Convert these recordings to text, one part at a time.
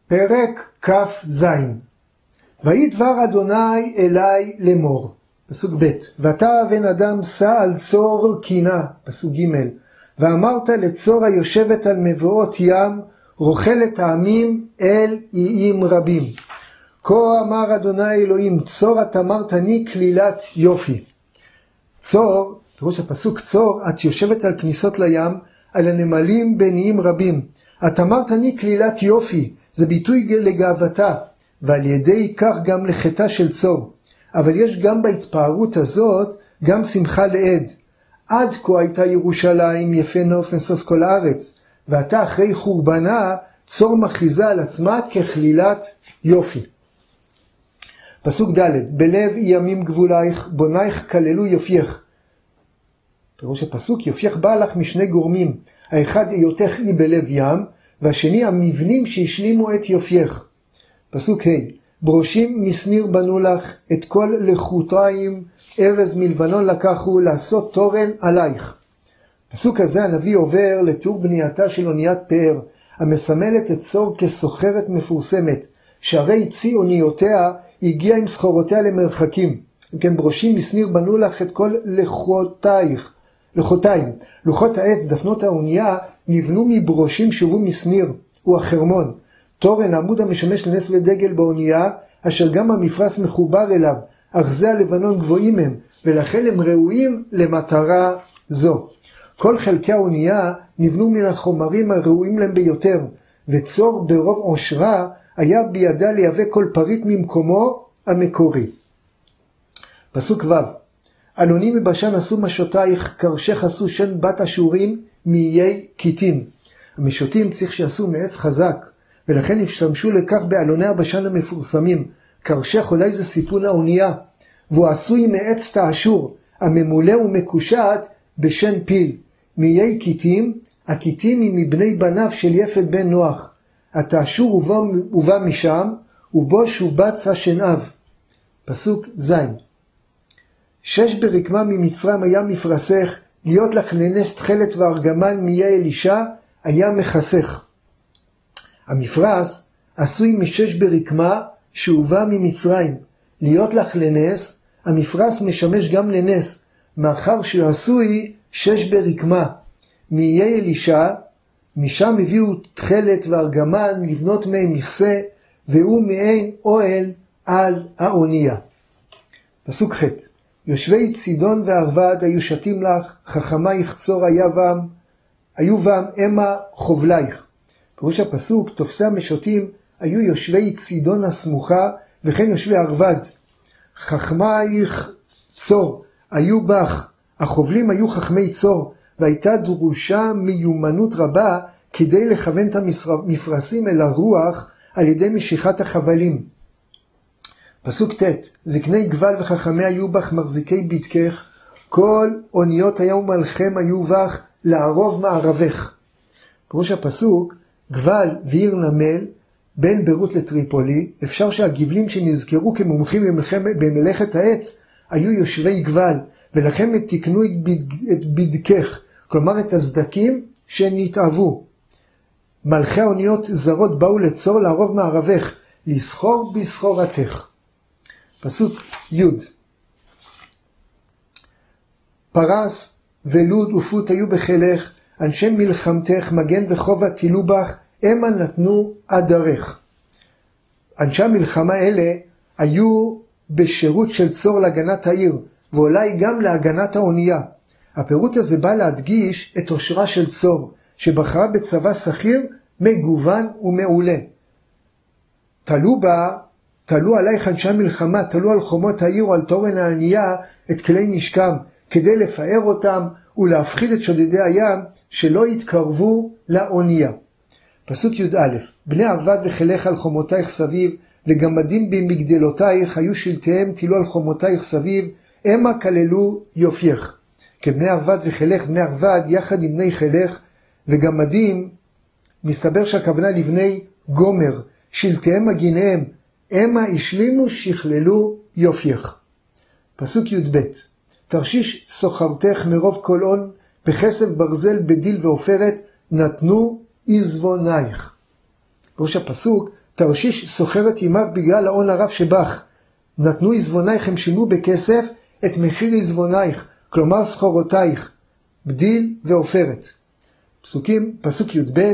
פרק כ"ז. ויהי דבר אדוני אלי לאמור. פסוק ב'. ואתה בן אדם שא על צור קינה. פסוק ג'. ואמרת לצור היושבת על מבואות ים, רוכלת העמים אל איים רבים. כה אמר אדוני אלוהים, צור את אמרת אני כלילת יופי. צור, פירוש הפסוק צור, את יושבת על כניסות לים, על הנמלים בין איים רבים. את אמרת אני כלילת יופי, זה ביטוי לגאוותה, ועל ידי כך גם לחטא של צור. אבל יש גם בהתפארות הזאת גם שמחה לעד. עד כה הייתה ירושלים יפה נוף משוש כל הארץ, ואתה אחרי חורבנה צור מכריזה על עצמה ככלילת יופי. פסוק ד'. בלב ימים גבולייך, בונייך כללו יופייך. פירוש הפסוק, יופייך בא לך משני גורמים, האחד היותך אי בלב ים, והשני המבנים שהשלימו את יופייך. פסוק ה'. ברושים מסניר בנו לך, את כל לחוטיים ארז מלבנון לקחו, לעשות תורן עלייך. פסוק הזה הנביא עובר לתיאור בנייתה של אוניית פאר, המסמלת את צור כסוחרת מפורסמת, שהרי צי אוניותיה הגיעה עם סחורותיה למרחקים. כן, ברושים מסניר בנו לך את כל לחוטיים. לוחות העץ, דפנות האונייה, נבנו מברושים שובו מסניר, הוא החרמון. תורן, עמוד המשמש לנס ודגל באונייה, אשר גם המפרש מחובר אליו, ארזי הלבנון גבוהים הם, ולכן הם ראויים למטרה זו. כל חלקי האונייה נבנו מן החומרים הראויים להם ביותר, וצור ברוב עושרה היה בידה לייבא כל פריט ממקומו המקורי. פסוק ו'. אלונים מבשן עשו משותייך, קרשך עשו שן בת אשורים מאיי קיטים. המשוטים צריך שיעשו מעץ חזק, ולכן השתמשו לכך באלוני הבשן המפורסמים. קרשך אולי זה סיפון האונייה, והוא עשוי מעץ תאשור, הממולא ומקושט בשן פיל. מאיי קיטים, הקיטים היא מבני בניו של יפת בן נוח. התאשור הובא משם, ובו שובץ השנאב. פסוק ז'. 6 ברקמה ממצרים היה מפרסך, להיות לך לנס תכלת וארגמן מאיי אלישע היה מחסך. המפרס עשוי מ6 ברקמה שהובא ממצרים. להיות לך לנס, המפרס משמש גם לנס, מאחר שהוא עשוי 6 ברקמה. מאיי אלישע, משם הביאו תכלת וארגמן לבנות מהם מכסה, והוא מעין אוהל על האונייה. פסוק ח'. יושבי צידון וערבד היו שתים לך, חכמייך צור היו בם אמה חובלייך. פירוש הפסוק, תופסי המשוטים היו יושבי צידון הסמוכה, וכן יושבי ערבד. חכמייך צור היו בך, החובלים היו חכמי צור, והייתה דרושה מיומנות רבה כדי לכוון את המפרשים אל הרוח על ידי משיכת החבלים. פסוק ט'. זקני גבל וחכמי היו בך, מחזיקי בדקך, כל אוניות הים ומלכם היו בך, לערוב מערבך. פירוש הפסוק, גבל ועיר נמל בין ביירות לטריפולי, אפשר שהגבלים שנזכרו כמומחים במלאכת העץ היו יושבי גבל, ולכן תקנו את בדקך, כלומר את הסדקים שנתאבו. מלכי האוניות זרות באו לצור לערוב מערבך, לסחור בסחורתך. פסוק י'. פרס ולוד ופות היו בחילך, אנשי מלחמתך מגן וחובה תילו בך, המה נתנו עדרך. אנשי המלחמה אלה היו בשירות של צור להגנת העיר, ואולי גם להגנת האונייה. הפירוט הזה בא להדגיש את עושרה של צור, שבחרה בצבא שכיר מגוון ומעולה. תלו עלייך אנשי המלחמה, תלו על חומות העיר או על תורן הענייה את כלי נשקם, כדי לפאר אותם ולהפחיד את שודדי הים שלא יתקרבו לאונייה. פסוק י"א. בני ערבד וחילך על חומותייך סביב, וגמדים במגדלותייך היו שלטיהם תילו על חומותייך סביב, המה כללו יופייך. כבני ערבד וחילך, בני ערבד יחד עם בני חילך, וגמדים מסתבר שהכוונה לבני גומר, שלטיהם מגיניהם, המה השלימו שכללו יופייך. פסוק י"ב. תרשיש סוחרתך מרוב כל און, בכסף ברזל בדיל ועופרת נתנו עזבונייך. בראש הפסוק, תרשיש סוחרת עמך בגלל ההון הרב שבך. נתנו עזבונייך, הם שילמו בכסף את מחיר עזבונייך, כלומר סחורותייך, בדיל ועופרת. פסוק י"ב,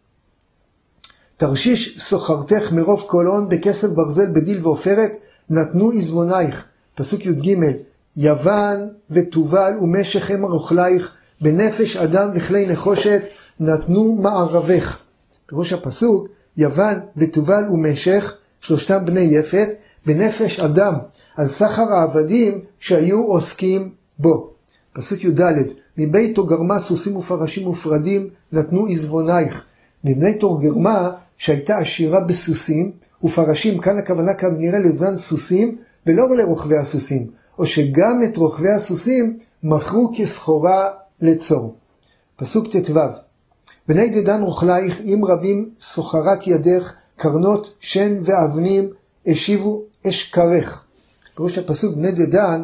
תרשיש סוחרתך מרוב כל הון בכסף ברזל בדיל ועופרת, נתנו עזבונייך. פסוק י"ג, יוון ותובל ומשך הם אוכלייך, בנפש אדם וכלי נחושת נתנו מערבך. בראש הפסוק, יוון ותובל ומשך, שלושתם בני יפת, בנפש אדם, על סחר העבדים שהיו עוסקים בו. פסוק י"ד, מבית תוגרמה סוסים ופרשים ופרדים נתנו עזבונייך. מבני תוגרמה שהייתה עשירה בסוסים ופרשים, כאן הכוונה כנראה לזן סוסים ולא לרוכבי הסוסים, או שגם את רוכבי הסוסים מכרו כסחורה לצור. פסוק ט"ו, בני דדן רוכלייך עם רבים סוחרת ידך, קרנות שן ואבנים השיבו אשכרך. בראש הפסוק, בני דדן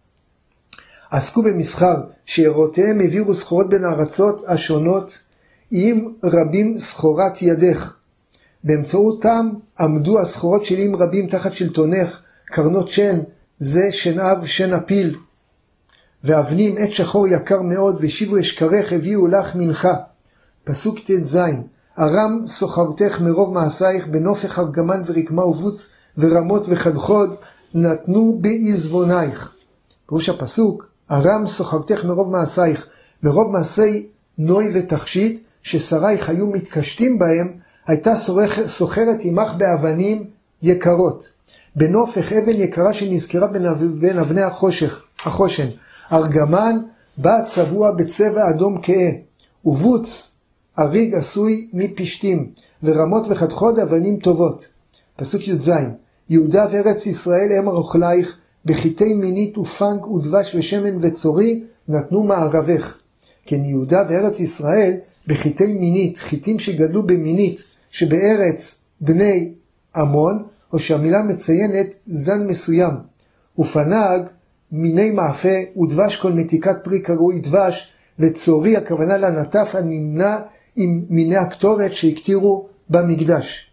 עסקו במסחר, שערותיהם העבירו סחורות בין הארצות השונות, עם רבים סחורת ידך. באמצעותם עמדו הסחורות שלי עם רבים תחת שלטונך, קרנות שן, זה שן אב שן אפיל, ואבנים עת שחור יקר מאוד, והשיבו אשכרך הביאו לך מנחה. פסוק ט"ז, ארם סוחרתך מרוב מעשייך, בנופך ארגמן ורקמה ובוץ ורמות וחדחוד נתנו בעזבונייך. פירוש הפסוק, ארם סוחרתך מרוב מעשייך, מרוב מעשי נוי ותכשיט ששרייך היו מתקשטים בהם, הייתה סוחרת עמך באבנים יקרות. בנופך אבן יקרה שנזכרה בין אבני החושן, ארגמן בא צבוע בצבע אדום כהה, ובוץ אריג עשוי מפשתים, ורמות וחדחוד אבנים טובות. פסוק י"ז, יהודה וארץ ישראל הם אוכלייך, בחיטי מינית ופנק ודבש ושמן וצורי נתנו מערבך. כן, יהודה וארץ ישראל בחיטי מינית, חיטים שגדלו במינית שבארץ בני עמון, או שהמילה מציינת זן מסוים, ופנג מיני מאפה ודבש כל מתיקת פרי קרוי דבש, וצורי הכוונה לנטף הנמנה עם מיני הקטורת שהקטירו במקדש.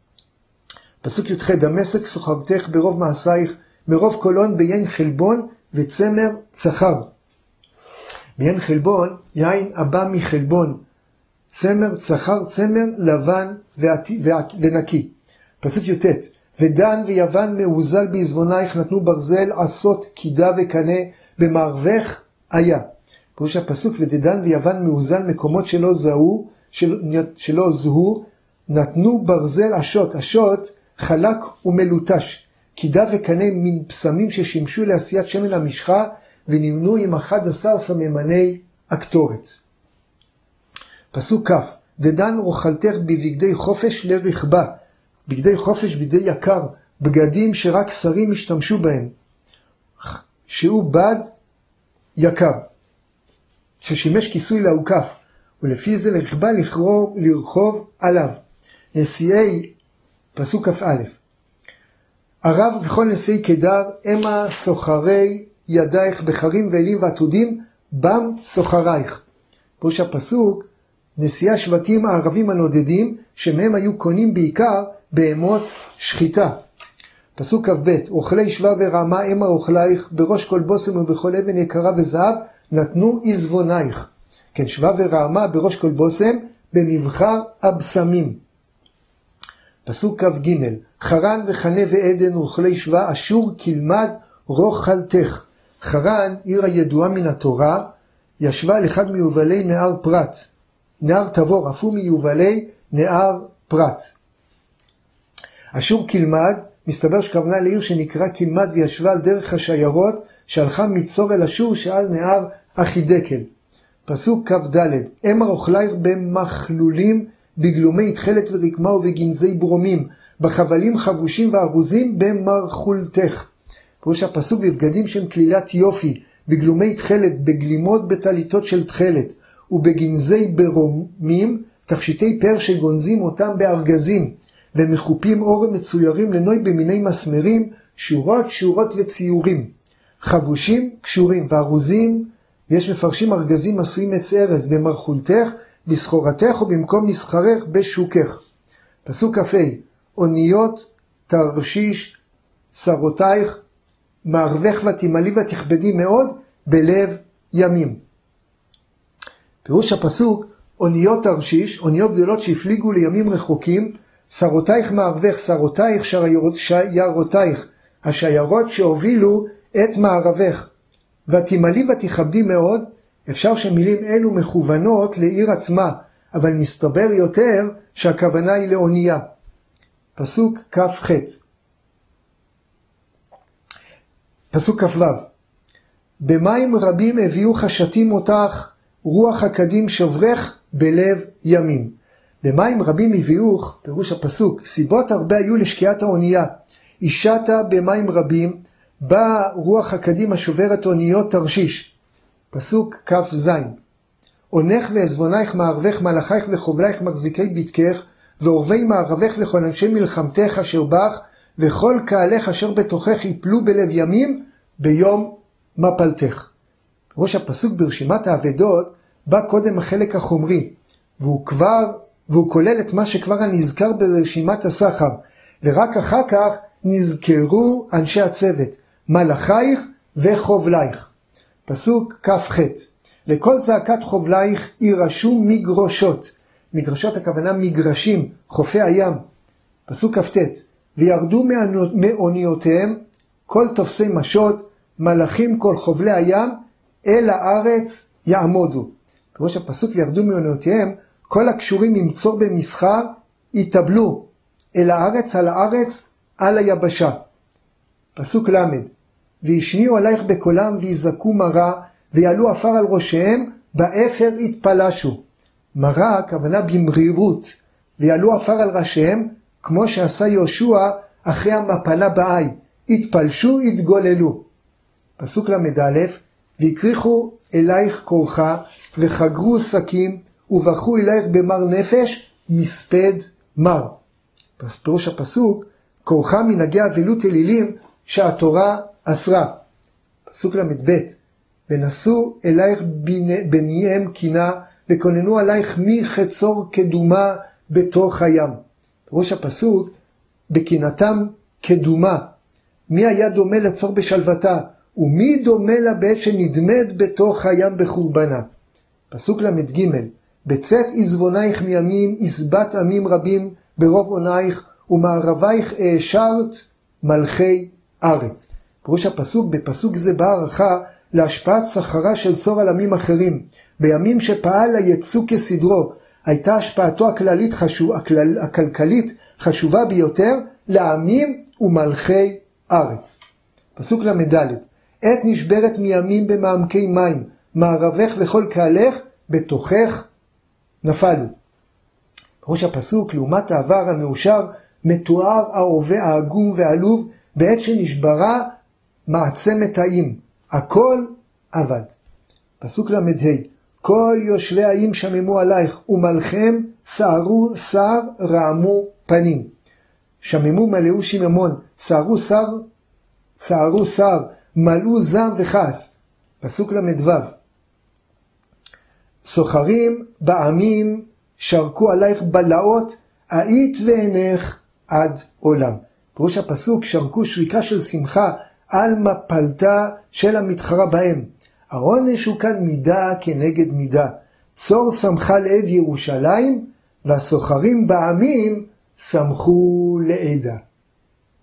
פסוק י"ח, דמשק סוחרתך ברוב מעשייך, מרוב קולון ביין חלבון וצמר צחר. ביין חלבון, יין הבא מחלבון, צמר צחר, צמר לבן ונקי. פסוק י"ט, ודן ויוון מאוזל בעזבונייך, נתנו ברזל עשות קידה וקנה, במערבך היה. פירוש הפסוק, ודן ויוון מאוזל, מקומות שלא זוהו, נתנו ברזל עשות. עשות חלק ומלוטש, קידה וקנה מן פסמים ששימשו לעשיית שמן המשחה, ונמנו עם 11 סממני הקטורת. פסוק כ', דדן רוכלתך בבגדי חופש לרכבה. בגדי חופש, בגדי יקר, בגדים שרק שרים השתמשו בהם, שהוא בד יקר, ששימש כיסוי לעוקף, ולפי זה לרכבה לרחוב עליו. נשיאי, פסוק כ"א, ערב וכל נשיאי קדר, המה סוחרי ידייך, בחרים ואלים ועתודים, בם סוחרייך. פירוש הפסוק, נשיאי השבטים הערבים הנודדים, שמהם היו קונים בעיקר בהמות שחיטה. פסוק כ"ב, אוכלי שווה ורעמה המה אוכלייך, בראש כל בושם ובכל אבן יקרה וזהב נתנו עזבונייך. כן, שווה ורעמה בראש כל בושם, במבחר הבשמים. פסוק כ"ג, חרן וחנה ועדן אוכלי שווה, אשור כלמד רוכלתך. חרן, עיר הידועה מן התורה, ישבה על אחד מיובלי נהר פרת, נהר תבור, אף הוא מיובלי נהר פרת. אשור כלמד, מסתבר שכוונה לעיר שנקרא כלמד, וישבה על דרך השיירות שהלכה מצור אל אשור שעל נהר אחידקל. פסוק כ"ד, המה אוכלייך במחלולים, בגלומי תכלת ורקמה ובגנזי ברומים, בחבלים חבושים וארוזים במרחולתך. פירוש הפסוק, בבגדים שהם כלילת יופי, בגלומי תכלת, בגלימות בטליתות של תכלת, ובגנזי ברומים, תכשיטי פר שגונזים אותם בארגזים, ומחופים אור מצוירים לנוי במיני מסמרים, שורות וציורים, חבושים קשורים וארוזים, ויש מפרשים ארגזים עשויים עץ ארז, במרחולתך, בסחורתך ובמקום מסחרך בשוקך. פסוק כ"ה, אוניות תרשיש שרותייך, מערבך ותמלאי ותכבדי מאוד בלב ימים. פירוש הפסוק, אוניות תרשיש, אוניות גדולות שהפליגו לימים רחוקים, שרותייך מערבך, שרותייך שיירותייך, השיירות שהובילו את מערבך, ותמלאי ותכבדי מאוד. אפשר שמילים אלו מכוונות לעיר עצמה, אבל מסתבר יותר שהכוונה היא לאונייה. פסוק כ"ח. פסוק כ"ו. במים רבים הביאו חשתים אותך, רוח הקדים שברך בלב ימים. במים רבים הביאוך, פירוש הפסוק, סיבות הרבה היו לשקיעת האונייה. אישתה במים רבים, באה רוח הקדים השוברת אוניות תרשיש. פסוק כ"ז. עונך ועזבונייך מערבך מלאכייך וחובלייך מחזיקי בדקך, ועורבי מערבך וכל אנשי מלחמתך אשר בך, וכל קהלך אשר בתוכך יפלו בלב ימים ביום מפלתך. ראש הפסוק ברשימת האבדות בא קודם החלק החומרי, והוא כולל את מה שכבר נזכר ברשימת הסחר, ורק אחר כך נזכרו אנשי הצוות, מלאכייך וחובלייך. פסוק כ"ח. לכל זעקת חובלייך יירשו מגרשות. מגרשות הכוונה מגרשים, חופי הים. פסוק כ"ט. וירדו מאוניותיהם כל תופסי משות, מלאכים כל חובלי הים, אל הארץ יעמודו. בראש הפסוק וירדו מאוניותיהם, כל הקשורים עם צור במסחר, יתאבלו אל הארץ, על הארץ, על היבשה. פסוק למד. וישמיעו עלייך בקולם ויזעקו מרה, ויעלו עפר על ראשיהם, באפר יתפלשו. מרה הכוונה במרירות, ויעלו עפר על ראשיהם, כמו שעשה יהושע אחרי המפלה באי, יתפלשו יתגוללו. פסוק למד. ויקריחו אלייך כורחה, וחגרו שקים, ובכו אלייך במר נפש, מספד מר. פירוש הפסוק, כורחה מנהגי אבלות אלילים שהתורה אסרה. פסוק למד. ונשאו אלייך בניהם קינה, וכוננו עלייך מחצור קדומה בתוך הים. פירוש הפסוק, בקינתם קדומה. מי היה דומה לצור בשלוותה, ומי דומה לה בעת שנדמת בתוך הים בחורבנה. פסוק למד. בצאת עזבונייך מימים, עזבת עמים רבים ברוב עונייך, ומערבייך העשרת מלכי ארץ. פירוש הפסוק, בפסוק זה בערכה להשפעת שכרה של צור על עמים אחרים. בימים שפעל היצוא כסדרו, הייתה השפעתו הכלכלית חשובה ביותר לעמים ומלכי ארץ. פסוק למד. עת נשברת מימים במעמקי מים, מערבך וכל קהלך בתוכך נפלו. בראש הפסוק, לעומת העבר המאושר, מתואר ההווה העגום והעלוב, בעת שנשברה מעצמת האם. הכל עבד. פסוק למד. כל יושבי האם שממו עלייך, ומלכם סערו שר רעמו פנים. שממו מלאו שיממון, סערו שר, מלאו זעם וכעס. פסוק למד. סוחרים בעמים שרקו עלייך בלעות, היית ועינך עד עולם. פירוש הפסוק, שרקו שריקה של שמחה על מפלתה של המתחרה בהם. העונש הוא כאן מידה כנגד מידה. צור שמחה לעד ירושלים, והסוחרים בעמים שמחו לעדה.